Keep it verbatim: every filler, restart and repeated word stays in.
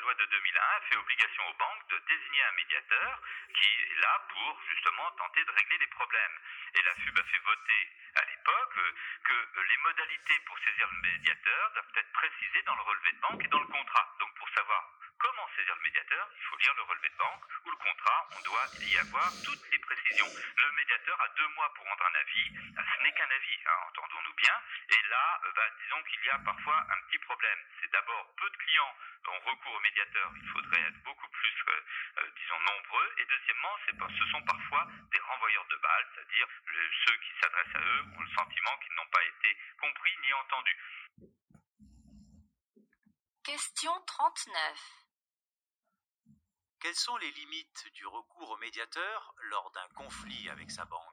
loi de deux mille un a fait obligation aux banques de désigner un médiateur qui est là pour justement tenter de régler les problèmes. Et la F U B a fait voter à l'époque euh, que euh, les modalités pour saisir le médiateur doivent être précisées dans le relevé de banque et dans le contrat. Donc pour savoir comment saisir le médiateur, il faut lire le relevé de banque ou le contrat, on doit y avoir toutes les précisions. Le médiateur a deux mois pour rendre un avis, ce n'est qu'un avis, hein, entendons-nous bien, et là, euh, bah, disons qu'il y a parfois un petit problème. C'est d'abord peu de clients ont recours au médiateur, il faudrait être beaucoup plus, euh, euh, disons, nombreux, et deuxièmement, c'est, ce sont parfois des renvoyeurs de balles, c'est-à-dire le, ceux qui s'adressent à eux ont le sentiment qu'ils n'ont pas été compris ni entendus. Question trente-neuf. Quelles sont les limites du recours au médiateur lors d'un conflit avec sa banque ?